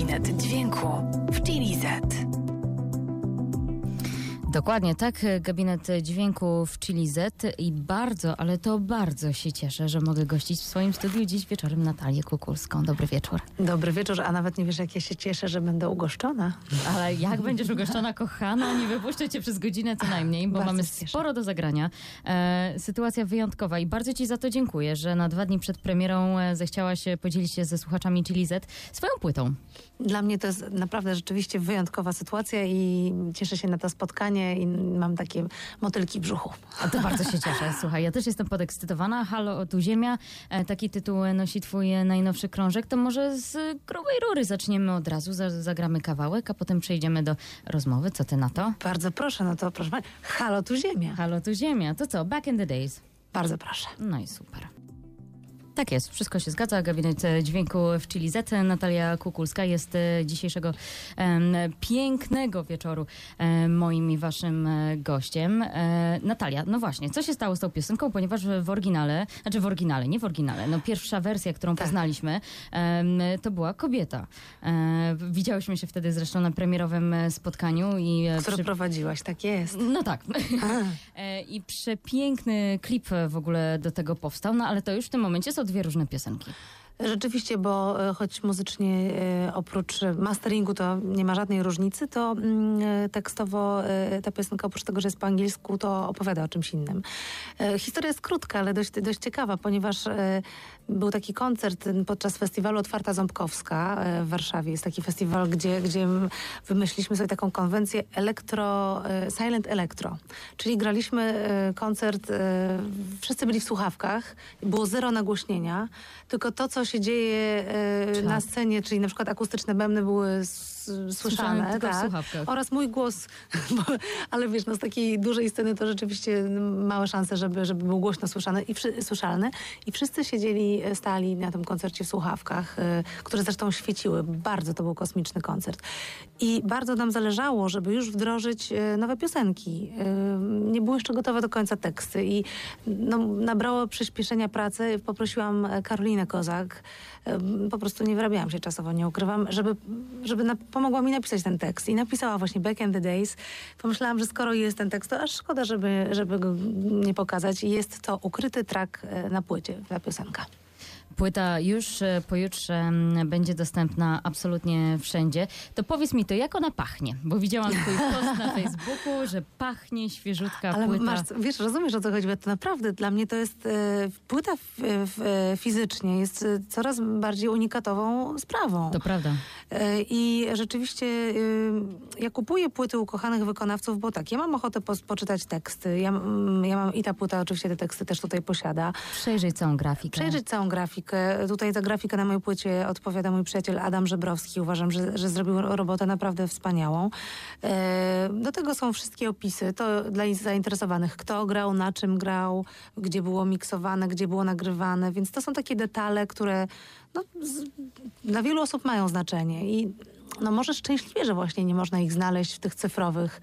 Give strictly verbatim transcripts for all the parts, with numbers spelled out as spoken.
Gabinet Dźwięku w Chili Z. Dokładnie tak, Gabinet Dźwięku w Chili Z i bardzo, ale to bardzo się cieszę, że mogę gościć w swoim studiu dziś wieczorem Natalię Kukulską. Dobry wieczór. Dobry wieczór, a nawet nie wiesz, jak ja się cieszę, że będę ugoszczona. Ale jak będziesz ugoszczona, kochana, nie wypuszczę cię przez godzinę co najmniej, bo Bardzo mamy się cieszę. sporo do zagrania. E, sytuacja wyjątkowa i bardzo ci za to dziękuję, że na dwa dni przed premierą e, zechciałaś podzielić się ze słuchaczami Chili Z swoją płytą. Dla mnie to jest naprawdę rzeczywiście wyjątkowa sytuacja i cieszę się na to spotkanie i mam takie motylki w brzuchu. A to bardzo się cieszę. Słuchaj, ja też jestem podekscytowana. Halo, tu Ziemia. E, taki tytuł nosi twój e, najnowszy krążek. To może z grubej rury zaczniemy od razu, za, zagramy kawałek, a potem przejdziemy do rozmowy. Co ty na to? Bardzo proszę, no to proszę pani. Halo, tu Ziemia. Halo, tu Ziemia. To co? Back in the days. Bardzo proszę. No i super. Tak jest, wszystko się zgadza. Gabinet Dźwięku w Chili Z. Natalia Kukulska jest e, dzisiejszego em, pięknego wieczoru e, moim i waszym e, gościem. E, Natalia, no właśnie, co się stało z tą piosenką, ponieważ w oryginale, znaczy w oryginale, nie w oryginale, no pierwsza wersja, którą Tak. poznaliśmy, em, to była Kobieta. E, widziałyśmy się wtedy zresztą na premierowym e, spotkaniu i e, Które przy- prowadziłaś, tak jest. no tak. E, I przepiękny klip w ogóle do tego powstał, no ale to już w tym momencie są dwie różne piosenki. Rzeczywiście, bo e, choć muzycznie e, oprócz e, masteringu to nie ma żadnej różnicy, to mm, e, tekstowo e, ta piosenka oprócz tego, że jest po angielsku, to opowiada o czymś innym. E, historia jest krótka, ale dość, dość ciekawa, ponieważ e, był taki koncert podczas festiwalu Otwarta Ząbkowska e, w Warszawie. Jest taki festiwal, gdzie, gdzie wymyśliliśmy sobie taką konwencję elektro, e, silent electro. Czyli graliśmy e, koncert, e, wszyscy byli w słuchawkach, było zero nagłośnienia, tylko to, co się dzieje e, Czad. na scenie, czyli na przykład akustyczne bębny były s- Słyszane słyszane, tylko w tak, słuchawkach. oraz mój głos, bo, ale wiesz, no z takiej dużej sceny to rzeczywiście małe szanse, żeby, żeby był głośno słyszany i wszy, słyszalny. I wszyscy siedzieli, stali na tym koncercie w słuchawkach, e, które zresztą świeciły. Bardzo to był kosmiczny koncert. I bardzo nam zależało, żeby już wdrożyć e, nowe piosenki. E, nie były jeszcze gotowe do końca teksty i no, nabrało przyspieszenia pracy. Poprosiłam Karolinę Kozak, e, po prostu nie wyrabiałam się czasowo, nie ukrywam, żeby, żeby na, pomogła mi napisać ten tekst. I napisała właśnie Back in the Days. Pomyślałam, że skoro jest ten tekst, to aż szkoda, żeby, żeby go nie pokazać. I jest to ukryty track e, na płycie, ta piosenka. Płyta już e, pojutrze m, będzie dostępna absolutnie wszędzie. To powiedz mi to, jak ona pachnie? Bo widziałam twój post na Facebooku, że pachnie świeżutka Ale płyta. masz, wiesz, rozumiesz, o co chodzi? Bo to naprawdę dla mnie to jest e, płyta f, f, e, fizycznie jest e, coraz bardziej unikatową sprawą. To prawda. E, I rzeczywiście e, ja kupuję płyty ukochanych wykonawców, bo tak, ja mam ochotę pos, poczytać teksty. Ja, mm, ja mam i ta płyta oczywiście te teksty też tutaj posiada. Przejrzyj całą grafikę. Przejrzeć całą grafikę. Tutaj za grafikę na mojej płycie odpowiada mój przyjaciel Adam Żebrowski. Uważam, że, że zrobił robotę naprawdę wspaniałą. E, do tego są wszystkie opisy. To dla zainteresowanych, kto grał, na czym grał, gdzie było miksowane, gdzie było nagrywane. Więc to są takie detale, które no, z, dla wielu osób mają znaczenie. I no, może szczęśliwie, że właśnie nie można ich znaleźć w tych cyfrowych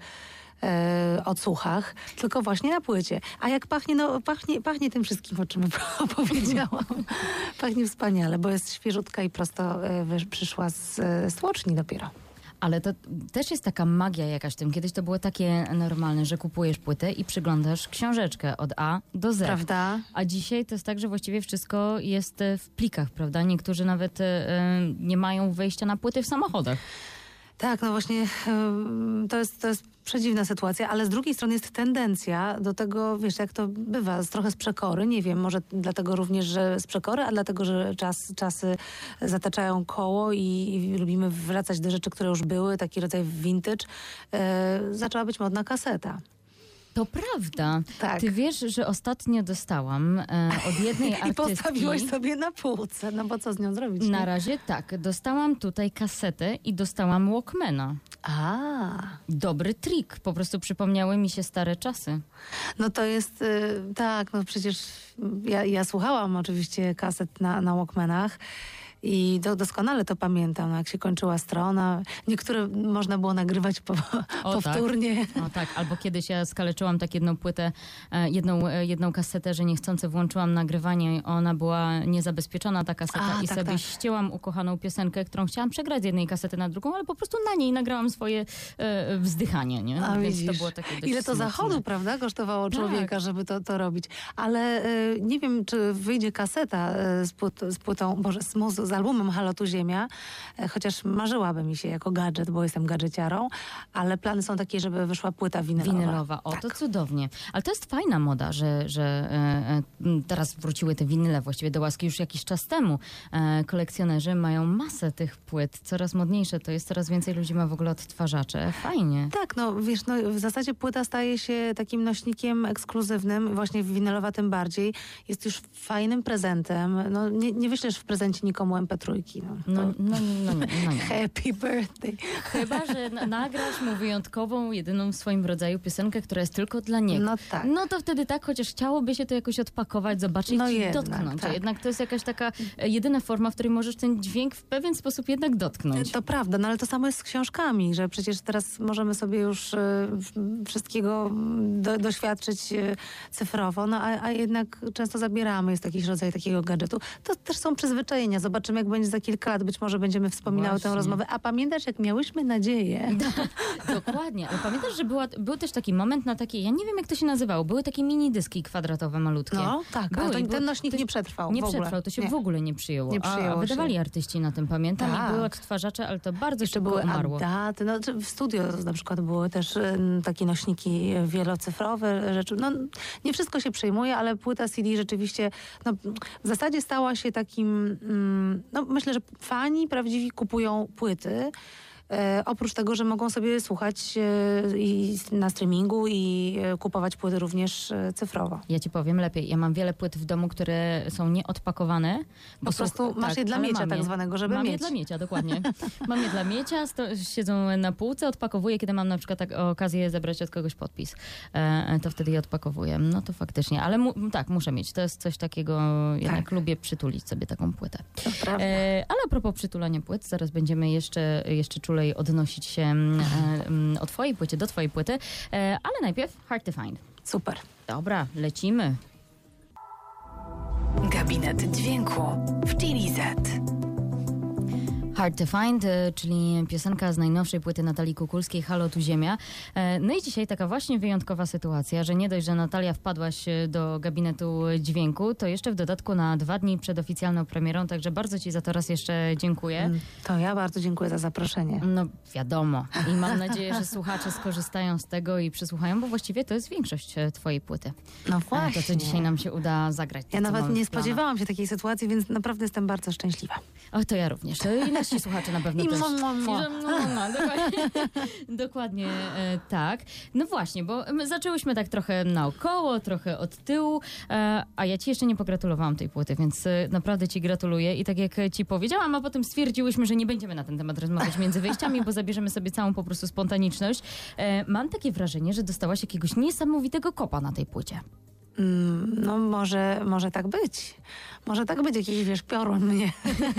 e, odsłuchach, tylko właśnie na płycie. A jak pachnie, no pachnie, pachnie tym wszystkim, o czym opowiedziałam. Pachnie wspaniale, bo jest świeżutka i prosto e, wy- przyszła z, z tłoczni dopiero. Ale to też jest taka magia jakaś w tym. Kiedyś to było takie normalne, że kupujesz płytę i przyglądasz książeczkę od A do Z. Prawda? A dzisiaj to jest tak, że właściwie wszystko jest e, w plikach, prawda? Niektórzy nawet e, nie mają wejścia na płyty w samochodach. Tak, no właśnie ym, to jest, to jest przedziwna sytuacja, ale z drugiej strony jest tendencja do tego, wiesz, jak to bywa, z, trochę z przekory, nie wiem, może dlatego również, że z przekory, a dlatego, że czas, czasy zataczają koło i, i lubimy wracać do rzeczy, które już były, taki rodzaj vintage, yy, zaczęła być modna kaseta. To prawda. Tak. Ty wiesz, że ostatnio dostałam e, od jednej I artystki... postawiłaś sobie na półce, no bo co z nią zrobić? Na nie? razie tak. Dostałam tutaj kasetę i dostałam Walkmana. A, Dobry trik. Po prostu przypomniały mi się stare czasy. no to jest, y, tak, no przecież ja, ja słuchałam oczywiście kaset na, na Walkmanach I do, doskonale to pamiętam, jak się kończyła strona. Niektóre można było nagrywać po, O, powtórnie. Tak. O tak, albo kiedyś ja skaleczyłam tak jedną płytę, e, jedną, e, jedną kasetę, że niechcący włączyłam nagrywanie. Ona była niezabezpieczona, ta kaseta, A, i tak, sobie tak. ścięłam ukochaną piosenkę, którą chciałam przegrać z jednej kasety na drugą, ale po prostu na niej nagrałam swoje e, wzdychanie, nie? A Więc widzisz, to było takie dość ile to smutne. zachodu, prawda, kosztowało Tak. człowieka, żeby to, to robić. Ale y, nie wiem, czy wyjdzie kaseta y, z, płyt, z płytą, boże, z, muzy- z albumem Halo tu Ziemia, y, chociaż marzyłaby mi się jako gadżet, bo jestem gadżeciarą, ale plany są takie, żeby wyszła płyta winylowa. Winylowa, o Tak. to cudownie. Ale to jest fajna moda, że, że e, e, teraz wróciły te winyle właściwie do łaski już jakiś czas temu. E, kolekcjonerzy mają masę tych płyt, coraz modniejsze to jest, coraz więcej ludzi ma w ogóle odtwarzacze. Fajnie. Tak, no wiesz, no, w zasadzie płyta staje się takim nośnikiem ekskluzywnym, właśnie winylowa tym bardziej. Jest już fajnym prezentem. No, nie, nie wyślesz w prezencie nikomu em pe trzy. No, No, to... no, no, no, no nie. Happy birthday. Chyba, że na- nagrasz mu wyjątkową, jedyną w swoim rodzaju piosenkę, która jest tylko dla niego. No tak. No to wtedy tak, chociaż chciałoby się to jakoś odpakować, zobaczyć No i jednak, dotknąć. tak. A jednak to jest jakaś taka e, jedyna forma, w której możesz ten dźwięk w pewien sposób jednak dotknąć. To prawda, no ale to samo jest z książkami, że przecież teraz możemy sobie już e, w- wszystkiego do, doświadczyć e, cyfrowo, no a, a jednak często zabieramy, jest jakiś rodzaj takiego gadżetu. To też są przyzwyczajenia. Zobaczymy, jak będzie za kilka lat. Być może będziemy wspominały Właśnie. tę rozmowę. A pamiętasz, jak miałyśmy nadzieję? Dokładnie, ale pamiętasz, że była, był też taki moment na takie, ja nie wiem jak to się nazywało, były takie mini dyski kwadratowe, malutkie. No tak, Były ale to, i ten było- nośnik to się nie przetrwał Nie w ogóle. przetrwał, to się Nie. w ogóle nie przyjęło. Nie przyjęło a, a wydawali się. artyści na tym, pamiętam, Tak. i były odtwarzacze, ale to bardzo Jeszcze szybko były umarło. daty, no czy w studio na przykład były też em, takie nośniki wielocyfrowe rzeczy. No nie wszystko się przyjmuje, ale płyta C D rzeczywiście no, w zasadzie stała się takim, mm, no myślę, że fani prawdziwi kupują płyty. E, oprócz tego, że mogą sobie słuchać e, i na streamingu i e, kupować płyty również e, cyfrowo. Ja ci powiem lepiej, ja mam wiele płyt w domu, które są nieodpakowane. Po prostu masz je dla ale miecia mam tak je. zwanego, żeby mam je mieć. dla miecia, dokładnie. Mam je dla miecia, sto, siedzą na półce, odpakowuję, kiedy mam na przykład tak, okazję zebrać od kogoś podpis. E, to wtedy je odpakowuję. No to faktycznie, ale mu, tak, muszę mieć. To jest coś takiego, jednak Tak. lubię przytulić sobie taką płytę. To prawda. E, ale a propos przytulania płyt, zaraz będziemy jeszcze, jeszcze czulej odnosić się mm, e, mm, o twojej płycie, do twojej płyty, e, ale najpierw Hard to Find. Super. Dobra, lecimy. Gabinet dźwięku w Chili Z. Hard to Find, e, czyli piosenka z najnowszej płyty Natalii Kukulskiej, Halo tu Ziemia. E, No i dzisiaj taka właśnie wyjątkowa sytuacja, że nie dość, że Natalia wpadłaś e, do gabinetu dźwięku, to jeszcze w dodatku na dwa dni przed oficjalną premierą, także bardzo ci za to raz jeszcze dziękuję. To ja bardzo dziękuję za zaproszenie. No wiadomo i mam nadzieję, że słuchacze skorzystają z tego i przysłuchają, bo właściwie to jest większość e, twojej płyty. No E, właśnie. To, co dzisiaj nam się uda zagrać. to, Ja co nawet mamy nie w planach. spodziewałam się takiej sytuacji, więc naprawdę jestem bardzo szczęśliwa. O, to ja również. To i nasi słuchacze na pewno I też. mo, mo, mo. I że mo, mo, mo. Dokładnie, dokładnie e, tak. No właśnie, bo my zaczęłyśmy tak trochę naokoło, trochę od tyłu, e, a ja ci jeszcze nie pogratulowałam tej płyty, więc e, naprawdę ci gratuluję. I tak jak ci powiedziałam, a potem stwierdziłyśmy, że nie będziemy na ten temat rozmawiać między wyjściami, bo zabierzemy sobie całą po prostu spontaniczność. E, mam takie wrażenie, że dostałaś jakiegoś niesamowitego kopa na tej płycie. Mm, no może, może tak być. Może tak być, jakiś wiesz, piorun mnie.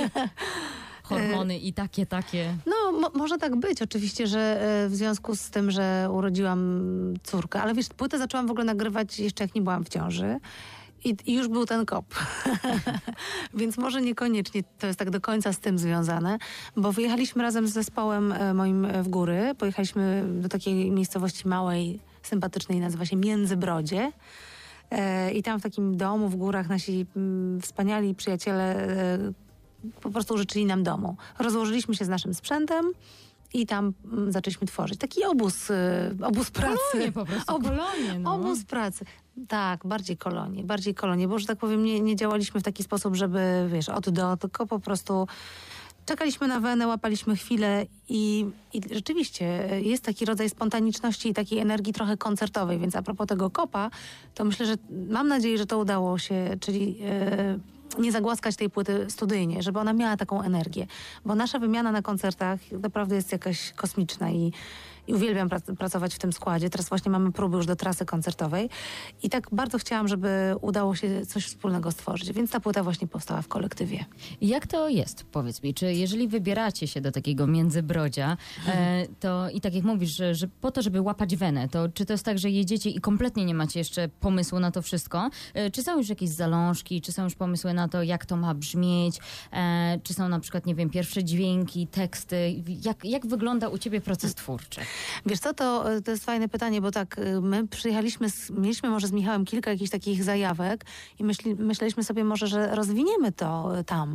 Hormony i takie, takie. No mo, może tak być. Oczywiście, że e, w związku z tym, że urodziłam córkę, ale wiesz, płytę zaczęłam w ogóle nagrywać jeszcze jak nie byłam w ciąży. I, I już był ten kop. Więc może niekoniecznie to jest tak do końca z tym związane, bo wyjechaliśmy razem z zespołem e, moim e, w góry. Pojechaliśmy do takiej miejscowości małej, sympatycznej, nazywa się Międzybrodzie. E, I tam w takim domu w górach nasi mm, wspaniali przyjaciele e, po prostu życzyli nam domu. Rozłożyliśmy się z naszym sprzętem i tam mm, zaczęliśmy tworzyć. Taki obóz, y, obóz pracy. Kolonie po prostu, Ob- kolonie. No. Obóz pracy. Tak, bardziej kolonie, bardziej kolonie, bo że tak powiem nie, nie działaliśmy w taki sposób, żeby wiesz, od do, tylko po prostu czekaliśmy na wenę, łapaliśmy chwilę i, i rzeczywiście jest taki rodzaj spontaniczności i takiej energii trochę koncertowej, więc a propos tego kopa, to myślę, że mam nadzieję, że to udało się, czyli e, nie zagłaskać tej płyty studyjnie, żeby ona miała taką energię, bo nasza wymiana na koncertach naprawdę jest jakaś kosmiczna i, i uwielbiam prac- pracować w tym składzie. Teraz właśnie mamy próby już do trasy koncertowej i tak bardzo chciałam, żeby udało się coś wspólnego stworzyć, więc ta płyta właśnie powstała w kolektywie. Jak to jest, powiedz mi, czy jeżeli wybieracie się do takiego międzybrodzia, e, to i tak jak mówisz, że, że po to, żeby łapać wenę, to czy to jest tak, że jedziecie i kompletnie nie macie jeszcze pomysłu na to wszystko? E, czy są już jakieś zalążki, czy są już pomysły na to, jak to ma brzmieć, e, czy są na przykład, nie wiem, pierwsze dźwięki, teksty, jak, jak wygląda u ciebie proces twórczy? Wiesz co, to, to jest fajne pytanie, bo tak, my przyjechaliśmy, z, mieliśmy może z Michałem kilka jakichś takich zajawek i myśli, myśleliśmy sobie może, że rozwiniemy to tam.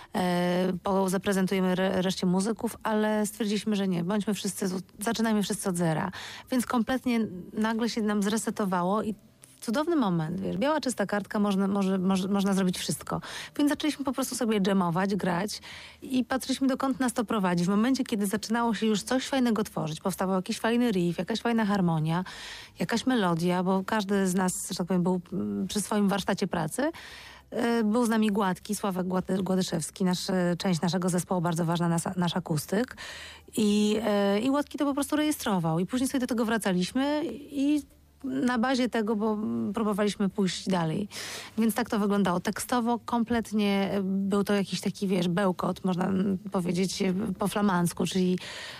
E, bo zaprezentujemy re, reszcie muzyków, ale stwierdziliśmy, że nie, bądźmy wszyscy, zaczynajmy wszyscy od zera. Więc kompletnie nagle się nam zresetowało i cudowny moment, wiesz, biała czysta kartka, można, może, może, można zrobić wszystko. Więc zaczęliśmy po prostu sobie dżemować, grać i patrzyliśmy, dokąd nas to prowadzi. W momencie, kiedy zaczynało się już coś fajnego tworzyć, powstawał jakiś fajny riff, jakaś fajna harmonia, jakaś melodia, bo każdy z nas, że tak powiem, był przy swoim warsztacie pracy. Był z nami Gładki, Sławek Głady, Gładyszewski, nasz, część naszego zespołu, bardzo ważna nas, nasz akustyk. I, i Gładki to po prostu rejestrował. I później sobie do tego wracaliśmy i na bazie tego, bo próbowaliśmy pójść dalej. Więc tak to wyglądało. Tekstowo kompletnie był to jakiś taki, wiesz, bełkot, można powiedzieć po flamandzku, czyli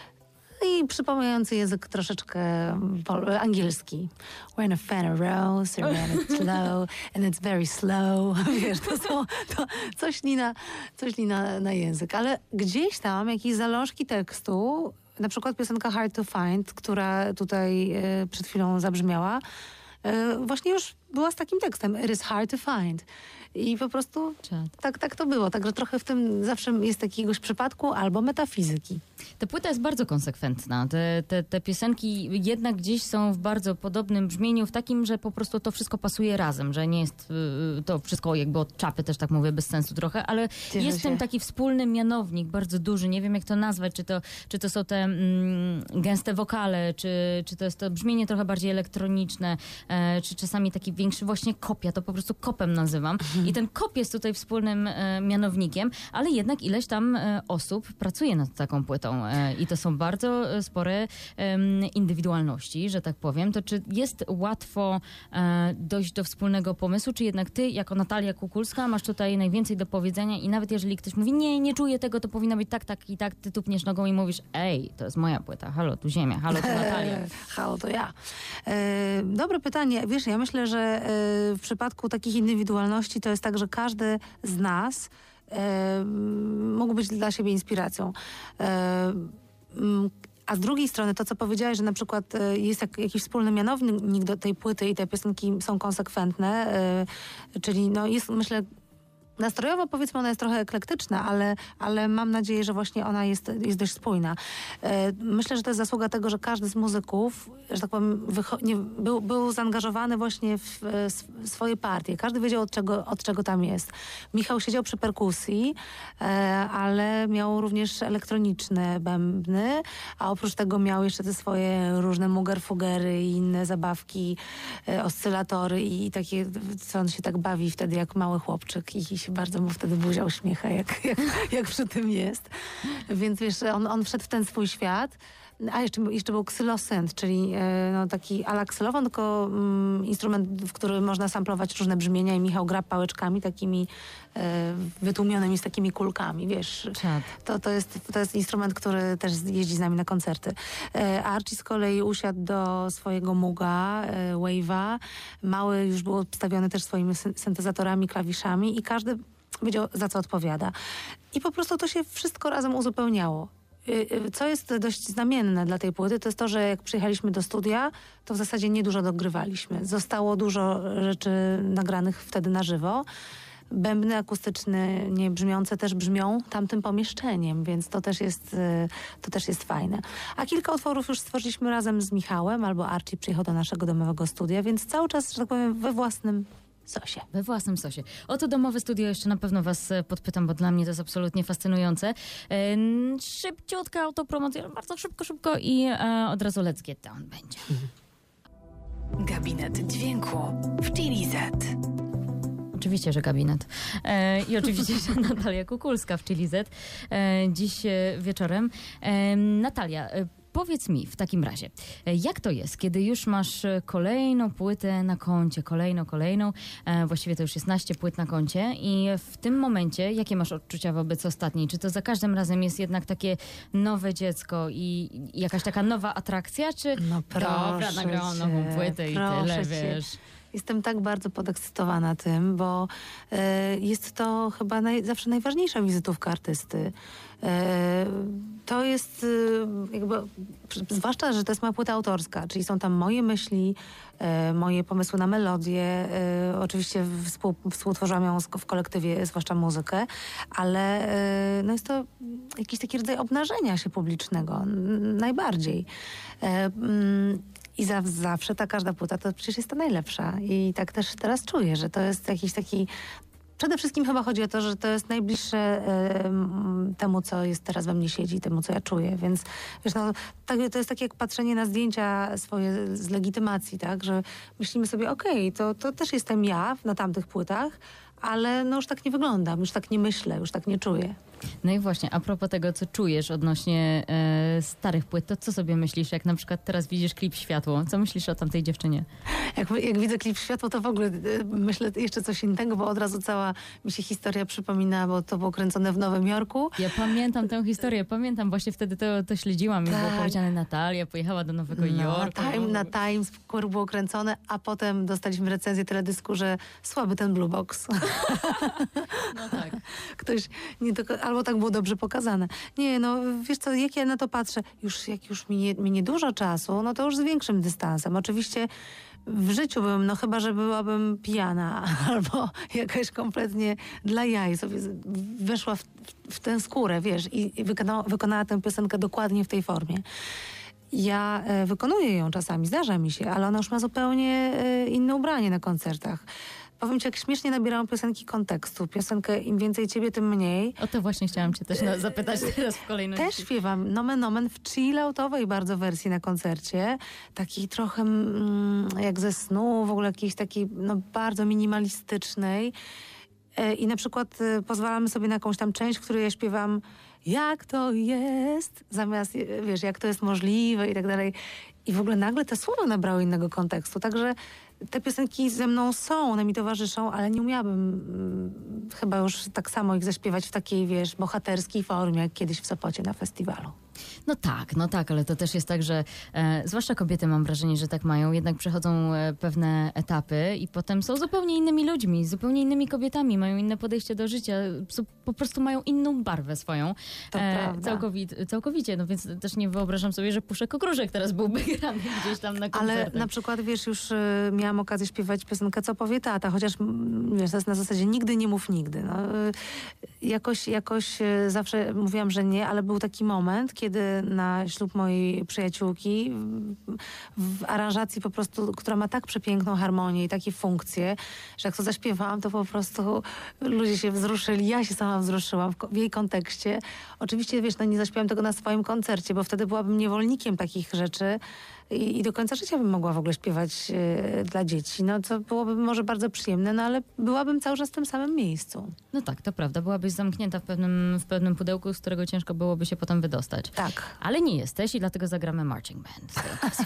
i przypominający język troszeczkę pol- angielski. We're in a fan of rose, we're in it low, and it's very slow. Wiesz, to są to coś li na, coś li na, na język. Ale gdzieś tam jakieś zalążki tekstu, na przykład piosenka Hard to Find, która tutaj e, przed chwilą zabrzmiała, e, właśnie już była z takim tekstem. It is hard to find. I po prostu tak, tak to było. Także trochę w tym zawsze jest jakiegoś przypadku albo metafizyki. Ta płyta jest bardzo konsekwentna. Te, te, te piosenki jednak gdzieś są w bardzo podobnym brzmieniu, w takim, że po prostu to wszystko pasuje razem, że nie jest y, to wszystko jakby od czapy, też tak mówię, bez sensu trochę, ale Cieszę jest się. ten taki wspólny mianownik, bardzo duży. Nie wiem, jak to nazwać, czy to, czy to są te mm, gęste wokale, czy, czy to jest to brzmienie trochę bardziej elektroniczne, e, czy czasami taki większy właśnie kopia, to po prostu kopem nazywam. I ten kop jest tutaj wspólnym e, mianownikiem, ale jednak ileś tam e, osób pracuje nad taką płytą e, i to są bardzo e, spore e, indywidualności, że tak powiem. To czy jest łatwo e, dojść do wspólnego pomysłu, czy jednak ty, jako Natalia Kukulska, masz tutaj najwięcej do powiedzenia i nawet jeżeli ktoś mówi, nie, nie czuję tego, to powinno być tak, tak i tak, ty tupniesz nogą i mówisz, ej, to jest moja płyta, halo, tu ziemia, halo, tu Natalia. Halo, to ja. E, dobre pytanie. Wiesz, ja myślę, że e, w przypadku takich indywidualności to jest tak, że każdy z nas e, mógł być dla siebie inspiracją. E, m, a z drugiej strony to, co powiedziałeś, że na przykład e, jest jak, jakiś wspólny mianownik do tej płyty i te piosenki są konsekwentne, e, czyli no jest, myślę, nastrojowo powiedzmy ona jest trochę eklektyczna, ale, ale mam nadzieję, że właśnie ona jest, jest dość spójna. E, myślę, że to jest zasługa tego, że każdy z muzyków, że tak powiem, wycho- nie, był, był zaangażowany właśnie w, w swoje partie. Każdy wiedział, od czego, od czego tam jest. Michał siedział przy perkusji, e, ale miał również elektroniczne bębny, a oprócz tego miał jeszcze te swoje różne mugerfugery i inne zabawki, e, oscylatory i takie, co on się tak bawi wtedy jak mały chłopczyk i się bardzo mu wtedy buzia uśmiecha, jak, jak, jak przy tym jest. Więc wiesz, on, on wszedł w ten swój świat. A jeszcze, jeszcze był ksylosynth, czyli e, no, taki ala ksylofon, tylko mm, instrument, w którym można samplować różne brzmienia i Michał gra pałeczkami takimi e, wytłumionymi z takimi kulkami, wiesz. Czad. To, to, jest, to jest instrument, który też jeździ z nami na koncerty. E, Archie z kolei usiadł do swojego Muga, e, Wave'a. Mały już był obstawiony też swoimi syn- syntezatorami, klawiszami i każdy wiedział, za co odpowiada. I po prostu to się wszystko razem uzupełniało. Co jest dość znamienne dla tej płyty, to jest to, że jak przyjechaliśmy do studia, to w zasadzie niedużo dogrywaliśmy. Zostało dużo rzeczy nagranych wtedy na żywo. Bębny akustyczne, nie brzmiące, też brzmią tamtym pomieszczeniem, więc to też jest, to też jest fajne. A kilka utworów już stworzyliśmy razem z Michałem, albo Archie przyjechał do naszego domowego studia, więc cały czas, że tak powiem, we własnym sosie. We własnym sosie. O to domowe studio jeszcze na pewno was e, podpytam, bo dla mnie to jest absolutnie fascynujące. E, szybciutka autopromocja, bardzo szybko, szybko i e, od razu let's get down będzie. Gabinet dźwięku w Chili Z. Oczywiście, że gabinet. E, I oczywiście, że Natalia Kukulska w Chili Z e, dziś e, wieczorem. E, Natalia, e, Powiedz mi w takim razie, jak to jest, kiedy już masz kolejną płytę na koncie, kolejną, kolejną, e, właściwie to już jest naście płyt na koncie i w tym momencie, jakie masz odczucia wobec ostatniej? Czy to za każdym razem jest jednak takie nowe dziecko i jakaś taka nowa atrakcja, czy No dobra, proszę nagrałam cię, nową płytę i proszę tyle, cię. wiesz? Jestem tak bardzo podekscytowana tym, bo e, jest to chyba naj, zawsze najważniejsza wizytówka artysty. E, to jest e, jakby, zwłaszcza, że to jest moja płyta autorska, czyli są tam moje myśli, e, moje pomysły na melodię. E, oczywiście współ, współtworzyłam ją w kolektywie, zwłaszcza muzykę, ale e, no jest to jakiś taki rodzaj obnażenia się publicznego, n- najbardziej. E, mm, I za, zawsze ta każda płyta to przecież jest ta najlepsza. I tak też teraz czuję, że to jest jakiś taki... Przede wszystkim chyba chodzi o to, że to jest najbliższe e, m, temu, co jest teraz we mnie siedzi, temu, co ja czuję. Więc wiesz, no, tak, to jest takie jak patrzenie na zdjęcia swoje z legitymacji, tak? Że myślimy sobie, okej, to, to też jestem ja na tamtych płytach, ale no już tak nie wyglądam, już tak nie myślę, już tak nie czuję. No i właśnie, a propos tego, co czujesz odnośnie e, starych płyt, to co sobie myślisz, jak na przykład teraz widzisz klip Światło? Co myślisz o tamtej dziewczynie? Jak, jak widzę klip Światło, to w ogóle y, myślę jeszcze coś innego, bo od razu cała mi się historia przypomina, bo to było kręcone w Nowym Jorku. Ja pamiętam tę historię, pamiętam, właśnie wtedy to, to śledziłam i Tak. było powiedziane, Natalia pojechała do Nowego No, Jorku. na, time, na Times Square było kręcone, a potem dostaliśmy recenzję teledysku, że słaby ten Blue Box. No tak. Ktoś nie tylko, albo tak było dobrze pokazane. Nie, no wiesz co, jak ja na to patrzę, już jak już minie, minie dużo czasu, no to już z większym dystansem. Oczywiście w życiu bym, no chyba, że byłabym pijana albo jakaś kompletnie dla jaj sobie z- weszła w, w tę skórę, wiesz, i, i wykonała, wykonała tę piosenkę dokładnie w tej formie. Ja e, wykonuję ją czasami, zdarza mi się, ale ona już ma zupełnie e, inne ubranie na koncertach. Powiem ci, jak śmiesznie nabierałam piosenki kontekstu. Piosenkę Im więcej ciebie, tym mniej. O to właśnie chciałam cię też na, zapytać teraz w kolejności. Też śpiewam nomen omen w chilloutowej bardzo wersji na koncercie. Takiej trochę mm, jak ze snu, w ogóle jakiejś takiej no, bardzo minimalistycznej. E, I na przykład e, pozwalamy sobie na jakąś tam część, w której ja śpiewam jak to jest, zamiast, e, wiesz, jak to jest możliwe i tak dalej. I w ogóle nagle te słowa nabrały innego kontekstu. Także te piosenki ze mną są, one mi towarzyszą, ale nie umiałabym mm, chyba już tak samo ich zaśpiewać w takiej, wiesz, bohaterskiej formie, jak kiedyś w Sopocie na festiwalu. No tak, no tak, ale to też jest tak, że e, zwłaszcza kobiety mam wrażenie, że tak mają, jednak przechodzą e, pewne etapy i potem są zupełnie innymi ludźmi, zupełnie innymi kobietami, mają inne podejście do życia, su- po prostu mają inną barwę swoją. To prawda. całkowit, całkowicie, no więc też nie wyobrażam sobie, że Puszek Okruszek teraz byłby grany gdzieś tam na koncertach. Ale na przykład, wiesz, już y, miałam okazję śpiewać piosenkę Co powie tata, chociaż, mm, wiesz, to jest na zasadzie nigdy nie mów nigdy. No, y, jakoś jakoś y, zawsze mówiłam, że nie, ale był taki moment, kiedy na ślub mojej przyjaciółki w, w aranżacji po prostu, która ma tak przepiękną harmonię i takie funkcje, że jak to zaśpiewałam, to po prostu ludzie się wzruszyli, ja się sama wzruszyłam w, ko- w jej kontekście. Oczywiście, wiesz, no nie zaśpiewam tego na swoim koncercie, bo wtedy byłabym niewolnikiem takich rzeczy i, i do końca życia bym mogła w ogóle śpiewać e, dla dzieci. No to byłoby może bardzo przyjemne, no ale byłabym cały czas w tym samym miejscu. No tak, to prawda, byłabyś zamknięta w pewnym, w pewnym pudełku, z którego ciężko byłoby się potem wydostać. Tak. Ale nie jesteś i dlatego zagramy Marching Band z tej okazji.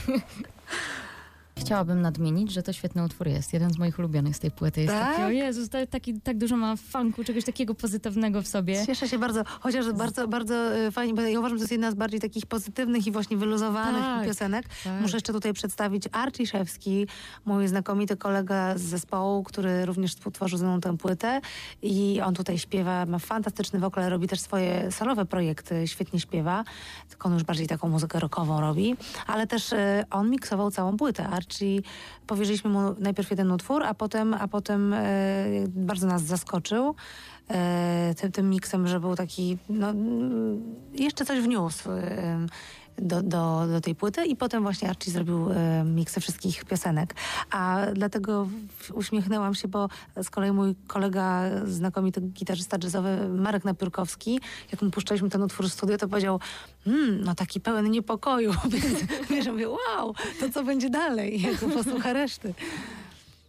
Chciałabym nadmienić, że to świetny utwór jest. Jeden z moich ulubionych z tej płyty. Jest Tak? taki, o Jezus, to, taki, tak dużo ma funku, czegoś takiego pozytywnego w sobie. Cieszę się bardzo, chociaż bardzo, bardzo e, fajnie, bo ja uważam, że to jest jedna z bardziej takich pozytywnych i właśnie wyluzowanych Tak, piosenek. tak. Muszę jeszcze tutaj przedstawić Archie Szewski, mój znakomity kolega z zespołu, który również współtworzył ze mną tę płytę i on tutaj śpiewa, ma fantastyczny wokal, robi też swoje solowe projekty, świetnie śpiewa, tylko on już bardziej taką muzykę rockową robi, ale też e, on miksował całą płytę. Archie, powierzyliśmy mu najpierw jeden utwór, a potem, a potem e, bardzo nas zaskoczył e, tym, tym miksem, że był taki, no, mm, jeszcze coś wniósł e, do, do, do tej płyty i potem właśnie Archie zrobił e, miksy wszystkich piosenek. A dlatego w- uśmiechnęłam się, bo z kolei mój kolega, znakomity gitarzysta jazzowy Marek Napiórkowski, jak mu puszczaliśmy ten utwór w studio, to powiedział, hmm, no taki pełen niepokoju. Więc wiesz, ja mówię, wow, to co będzie dalej, jak posłucha reszty.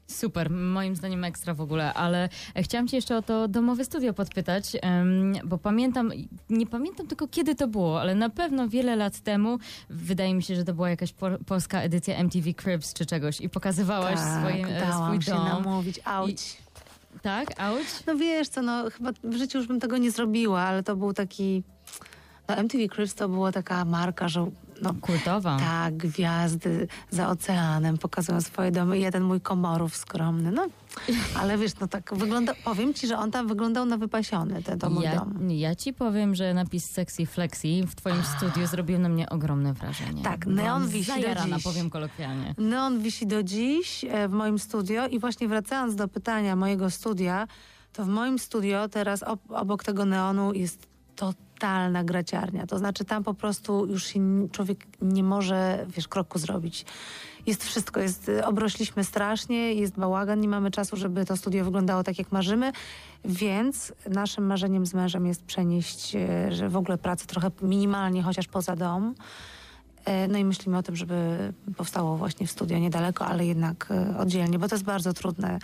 Super, moim zdaniem ekstra w ogóle, ale chciałam cię jeszcze o to domowe studio podpytać, em, bo pamiętam, nie pamiętam tylko kiedy to było, ale na pewno wiele lat temu, wydaje mi się, że to była jakaś po, polska edycja M T V Cribs czy czegoś i pokazywałaś Tak, swoje, e, dałam swój się dom. namówić, auć. I- Tak, auć? No wiesz co, no chyba w życiu już bym tego nie zrobiła, ale to był taki... No M T V Cribs to była taka marka, że no Kultowa. tak, gwiazdy za oceanem pokazują swoje domy. Jeden mój komorów skromny, no. Ale wiesz, no tak wygląda... Powiem ci, że on tam wyglądał na wypasiony, ten to mój Ja, dom. ja ci powiem, że napis Sexy Flexi w twoim studiu zrobił na mnie ogromne wrażenie. Tak, Byłam neon wisi do zajarana, dziś. powiem kolokwialnie. Neon wisi do dziś e, w moim studio i właśnie wracając do pytania mojego studia, to w moim studio teraz ob obok tego neonu jest totalna graciarnia. To znaczy tam po prostu już się n- człowiek nie może, wiesz, kroku zrobić. Jest wszystko, jest, obrośliśmy strasznie, jest bałagan, nie mamy czasu, żeby to studio wyglądało tak, jak marzymy, więc naszym marzeniem z mężem jest przenieść, e, że w ogóle pracę trochę minimalnie, chociaż poza dom. E, No i myślimy o tym, żeby powstało właśnie w studio niedaleko, ale jednak e, oddzielnie, bo to jest bardzo trudne.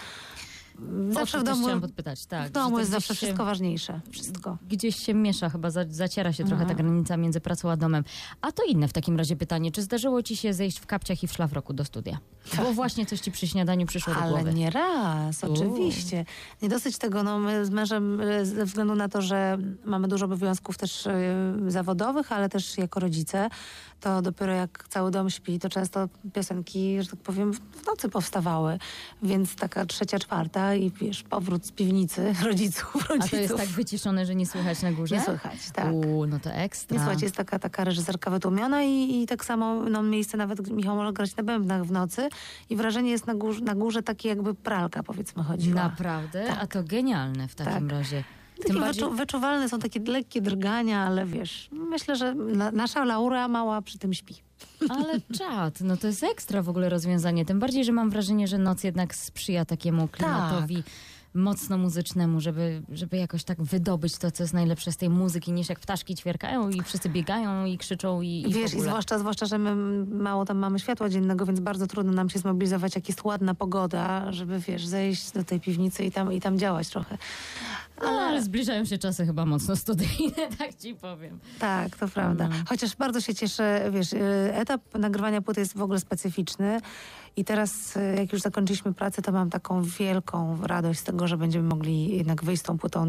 Zawsze O w to też domu, chciałam podpytać, tak. w że domu to jest gdzieś zawsze się- wszystko ważniejsze. Wszystko. Gdzieś się miesza, chyba za, zaciera się trochę ta granica między pracą a domem. A to inne w takim razie pytanie. Czy zdarzyło ci się zejść w kapciach i w szlafroku do studia? Bo właśnie coś ci przy śniadaniu przyszło do Ale głowy. nie raz, oczywiście. Nie dosyć tego, no my z mężem e, ze względu na to, że mamy dużo obowiązków też e, zawodowych, ale też jako rodzice, to dopiero jak cały dom śpi, to często piosenki, że tak powiem, w nocy powstawały. Więc taka trzecia, czwarta i wiesz, powrót z piwnicy rodziców, A rodziców. to jest tak wyciszone, że nie słychać na górze? Nie słychać, tak. Uuu, no to ekstra. Nie, słuchajcie, jest taka, taka reżyserka wytłumiona i, i tak samo no, miejsce nawet Michał może grać na bębnach w nocy i wrażenie jest na górze, na górze takie jakby pralka, powiedzmy, chodziła. Naprawdę? Tak. A to genialne w takim Tak. razie. Takie Tym bardziej... wyczu, wyczuwalne są takie lekkie drgania, ale wiesz, myślę, że na, nasza Laura mała przy tym śpi. Ale czad, no to jest ekstra w ogóle rozwiązanie. Tym bardziej, że mam wrażenie, że noc jednak sprzyja takiemu klimatowi mocno muzycznemu, żeby, żeby jakoś tak wydobyć to, co jest najlepsze z tej muzyki, niż jak ptaszki ćwierkają i wszyscy biegają i krzyczą i, i Wiesz, w i ogóle. zwłaszcza, zwłaszcza, że my mało tam mamy światła dziennego, więc bardzo trudno nam się zmobilizować, jak jest ładna pogoda, żeby, wiesz, zejść do tej piwnicy i tam, i tam działać trochę. No, ale zbliżają się czasy chyba mocno studyjne, tak ci powiem. Tak, to prawda. No. Chociaż bardzo się cieszę, wiesz, y, etap nagrywania płyty jest w ogóle specyficzny i teraz, y, jak już zakończyliśmy pracę, to mam taką wielką radość z tego, że będziemy mogli jednak wyjść z tą płytą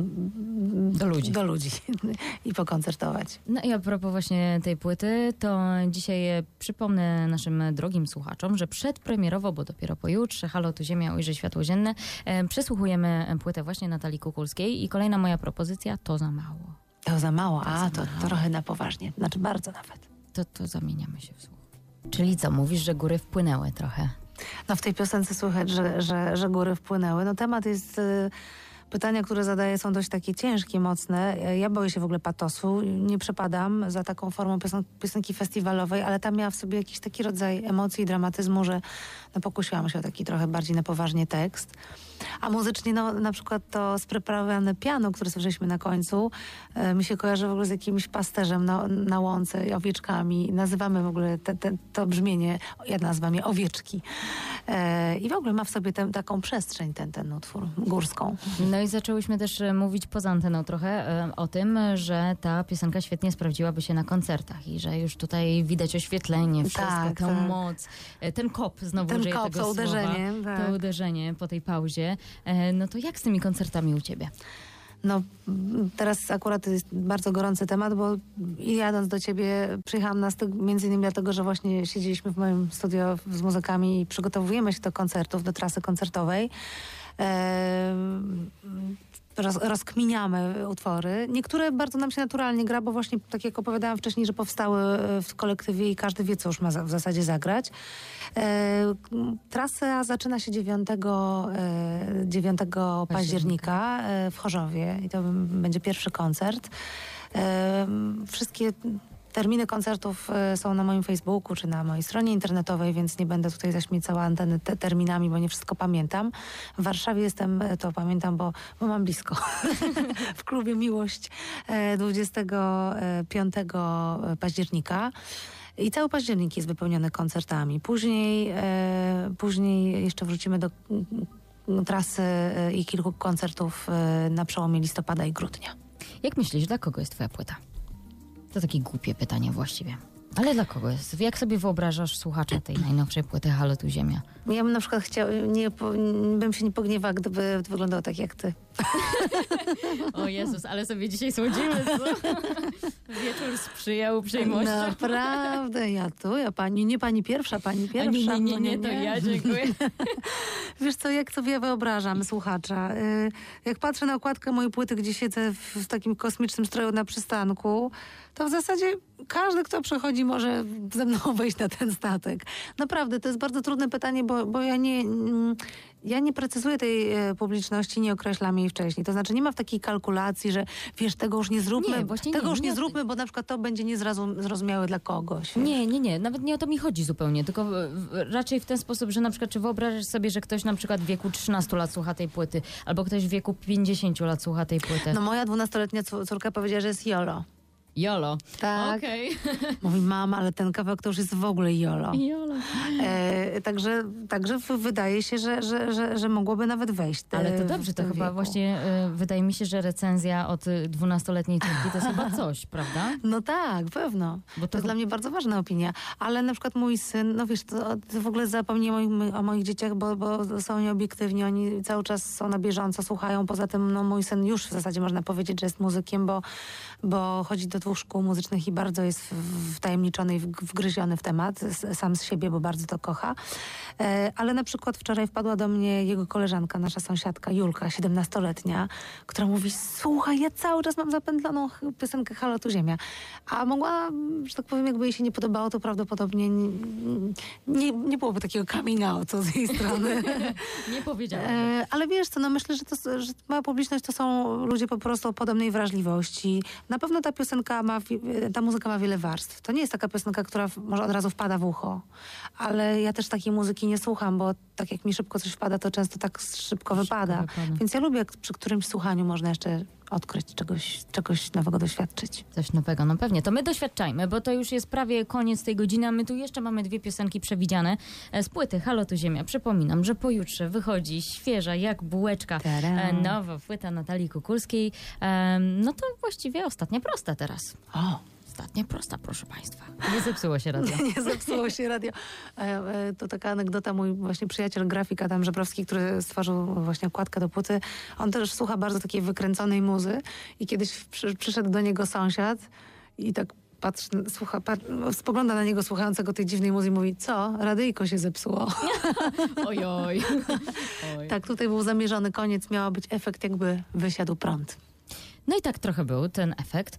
Do ludzi. do ludzi i pokoncertować. No i a propos właśnie tej płyty, to dzisiaj e, przypomnę naszym drogim słuchaczom, że przedpremierowo, bo dopiero pojutrze, Halo tu Ziemia, ujrzy światło dzienne, e, przesłuchujemy płytę właśnie Natalii Kukulskiej i kolejna moja propozycja, To za mało. To za mało, a za to, mało. to trochę na poważnie, znaczy bardzo nawet. To, to zamieniamy się w słuch. Czyli co, mówisz, że góry wpłynęły trochę? No w tej piosence słychać, że, że, że góry wpłynęły. No temat jest... Y, pytania, które zadaję, są dość takie ciężkie, mocne. Ja boję się w ogóle patosu. Nie przepadam za taką formą piosen piosenki festiwalowej, ale tam miała w sobie jakiś taki rodzaj emocji i dramatyzmu, że no, pokusiłam się o taki trochę bardziej na poważnie tekst. A muzycznie, no na przykład to spreparowane piano, które słyszeliśmy na końcu, e, mi się kojarzy w ogóle z jakimś pasterzem na, na łące i owieczkami. Nazywamy w ogóle te, te, to brzmienie, ja nazywam je owieczki. E, I w ogóle ma w sobie tę taką przestrzeń ten, ten utwór górską. No i zaczęłyśmy też e, mówić poza anteną trochę e, o tym, że ta piosenka świetnie sprawdziłaby się na koncertach i że już tutaj widać oświetlenie, wszystko, Tak, tę tak. moc, e, ten kop, znowu Ten użyję kop, tego to słowa, uderzenie, tak. to uderzenie po tej pauzie. E, No to jak z tymi koncertami u ciebie? No m, teraz akurat jest bardzo gorący temat, bo i jadąc do ciebie przyjechałam na styk między innymi dlatego, że właśnie siedzieliśmy w moim studio z muzykami i przygotowujemy się do koncertów, do trasy koncertowej. Ehm, roz, rozkminiamy utwory. Niektóre bardzo nam się naturalnie gra, bo właśnie tak jak opowiadałam wcześniej, że powstały w kolektywie i każdy wie, co już ma za, w zasadzie zagrać. E, trasa zaczyna się dziewiątego października e, w Chorzowie i to będzie pierwszy koncert. E, wszystkie terminy koncertów e, są na moim Facebooku czy na mojej stronie internetowej, więc nie będę tutaj zaśmiecała anteny te terminami, bo nie wszystko pamiętam. W Warszawie jestem, e, to pamiętam, bo, bo mam blisko. W klubie Miłość e, dwudziestego piątego października. I cały październik jest wypełniony koncertami. Później, e, później jeszcze wrócimy do m, trasy e, i kilku koncertów e, na przełomie listopada i grudnia. Jak myślisz, dla kogo jest twoja płyta? To takie głupie pytanie właściwie. Ale dla kogo jest? Jak sobie wyobrażasz słuchacza tej najnowszej płyty Halo tu Ziemia? Ja bym na przykład chciała, nie, po- bym się nie pogniewała, gdyby wyglądał tak jak ty. O Jezus, ale sobie dzisiaj słodzimy, co? Wieczór sprzyja uprzejmością. Naprawdę, ja tu, ja pani, nie pani pierwsza, pani A pierwsza. nie, nie, nie, no nie, to ja dziękuję. Wiesz co, jak sobie wyobrażam słuchacza? Y, Jak patrzę na okładkę mojej płyty, gdzie siedzę w, w takim kosmicznym stroju na przystanku, to w zasadzie każdy, kto przechodzi, może ze mną wejść na ten statek. Naprawdę, to jest bardzo trudne pytanie, bo, bo ja nie... mm, Ja nie precyzuję tej e, publiczności, nie określam jej wcześniej. To znaczy nie ma w takiej kalkulacji, że wiesz, tego już nie zróbmy, Nie, właśnie tego nie, już nie nie. zróbmy, bo na przykład to będzie niezrozumiałe dla kogoś. Nie, nie, nie. Nawet nie o to mi chodzi zupełnie. Tylko w- raczej w ten sposób, że na przykład czy wyobrażasz sobie, że ktoś na przykład w wieku trzynastu lat słucha tej płyty, albo ktoś w wieku pięćdziesięciu lat słucha tej płyty. No moja dwunastoletnia cór- córka powiedziała, że jest jolo. Jolo. Tak. Okej. Mówi, mama, ale ten kawałek to już jest w ogóle jolo. Jolo. E, także także w- wydaje się, że, że, że, że mogłoby nawet wejść. e, Ale to w dobrze, to tym chyba wieku. właśnie y, wydaje mi się, że recenzja od y, dwunastoletniej córki to jest chyba coś, prawda? No tak, pewno. Bo To to- jest dla mnie bardzo ważna opinia. Ale na przykład mój syn, no wiesz, to, to w ogóle zapomnij o moich, o moich dzieciach, bo, bo są nieobiektywni, oni cały czas są na bieżąco, słuchają. Poza tym no, mój syn już w zasadzie można powiedzieć, że jest muzykiem, bo, bo chodzi do dwóch szkół muzycznych i bardzo jest w- wtajemniczony i w- wgryziony w temat, s- sam z siebie, bo bardzo to kocha. E, ale na przykład wczoraj wpadła do mnie jego koleżanka, nasza sąsiadka Julka, siedemnastoletnia, która mówi, słuchaj, ja cały czas mam zapętloną ch- piosenkę Halo tu Ziemia. A mogła, że tak powiem, jakby jej się nie podobało, to prawdopodobnie nie, nie, nie byłoby takiego coming out z jej strony. Nie powiedziałam. E, ale wiesz co, no myślę, że, to, że mała publiczność to są ludzie po prostu o podobnej wrażliwości. Na pewno ta piosenka ma, wi- ta muzyka ma wiele warstw. To nie jest taka piosenka, która w- może od razu wpada w ucho. Ale ja też takiej muzyki nie słucham, bo tak jak mi szybko coś wpada, to często tak szybko, wypada. wypada. Więc ja lubię, jak przy którymś słuchaniu można jeszcze odkryć czegoś, czegoś nowego, doświadczyć. Coś nowego, no pewnie. To my doświadczajmy, bo to już jest prawie koniec tej godziny, a my tu jeszcze mamy dwie piosenki przewidziane e, z płyty Halo tu Ziemia. Przypominam, że pojutrze wychodzi świeża jak bułeczka Tadam. e, nowa płyta Natalii Kukulskiej. E, no to właściwie ostatnia prosta teraz. O! Ostatnia prosta, proszę państwa. Nie zepsuło się radio. Nie zepsuło się radio. E, e, To taka anegdota, mój właśnie przyjaciel grafik Adam Żebrowski, który stworzył właśnie okładkę do płyty, on też słucha bardzo takiej wykręconej muzy i kiedyś przy, przyszedł do niego sąsiad i tak patrzy, słucha, pat, spogląda na niego słuchającego tej dziwnej muzy i mówi, co? Radyjko się zepsuło. Ojoj. Oj. Tak, tutaj był zamierzony koniec, miał być efekt, jakby wysiadł prąd. No i tak trochę był ten efekt.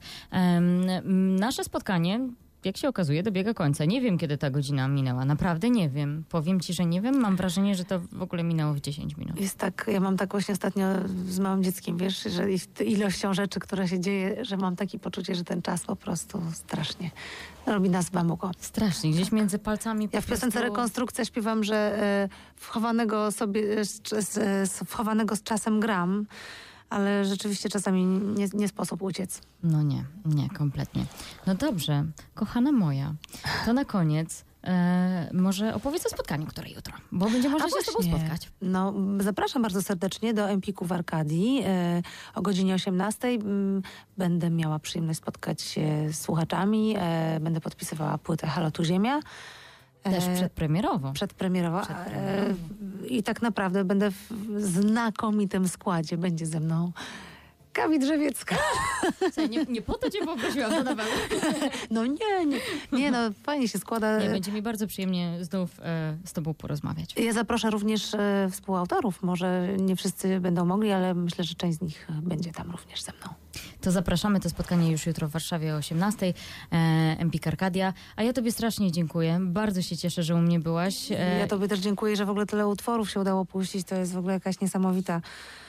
Em, nasze spotkanie, jak się okazuje, dobiega końca. Nie wiem, kiedy ta godzina minęła. Naprawdę nie wiem. Powiem ci, że nie wiem. Mam wrażenie, że to w ogóle minęło w dziesięć minut. Jest tak, ja mam tak właśnie ostatnio z małym dzieckiem, wiesz, że i t- ilością rzeczy, które się dzieje, że mam takie poczucie, że ten czas po prostu strasznie robi nas bamugo. Strasznie. Gdzieś między palcami po Ja w piosence prostu- Rekonstrukcja śpiewam, że e, wchowanego sobie, z, z, z, wchowanego z czasem gram, ale rzeczywiście czasami nie, nie sposób uciec. No nie, nie, kompletnie. No dobrze, kochana moja, to na koniec e, może opowiedz o spotkaniu, które jutro, bo będzie można A się z tobą właśnie. spotkać. No, m, zapraszam bardzo serdecznie do Empiku w Arkadii e, o godzinie osiemnastej. M, Będę miała przyjemność spotkać się z słuchaczami. E, będę podpisywała płytę Halo tu Ziemia. Też E, przedpremierowo. Przedpremierowa. Przedpremierowo. E, I tak naprawdę będę w znakomitym składzie. Będzie ze mną Kawi Drzewiecka. Słuchaj, nie, nie po to cię poprosiłam, to na pewno. No nie, nie, nie no fajnie się składa. Nie, będzie mi bardzo przyjemnie znów e, z tobą porozmawiać. Ja zaproszę również e, współautorów. Może nie wszyscy będą mogli, ale myślę, że część z nich będzie tam również ze mną. To zapraszamy, to spotkanie już jutro w Warszawie o osiemnastej, e, Empik Arkadia. A ja tobie strasznie dziękuję. Bardzo się cieszę, że u mnie byłaś. E, Ja tobie też dziękuję, że w ogóle tyle utworów się udało puścić. To jest w ogóle jakaś niesamowita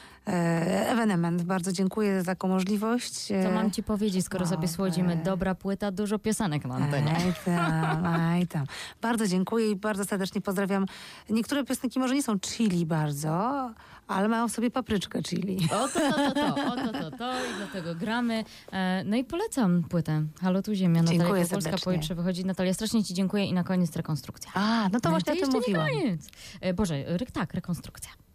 e, ewenement. Bardzo dziękuję za taką możliwość. Co mam ci powiedzieć, skoro No, sobie słodzimy? e. Dobra płyta, dużo piosenek na antenie. Aj tam, aj tam. Bardzo dziękuję i bardzo serdecznie pozdrawiam. Niektóre piosenki może nie są chili bardzo, ale mają w sobie papryczkę chili. O to, to, to, to, o to, to, to. to i dlatego gramy. E, no i polecam płytę Halo tu Ziemia. Natalia Dziękuję Kukulska, serdecznie. pojutrze wychodzi. Natalia, strasznie ci dziękuję i na koniec rekonstrukcja. A, no to No i właśnie o tym jeszcze nie mówiłam. koniec. E, Boże, re, tak, rekonstrukcja.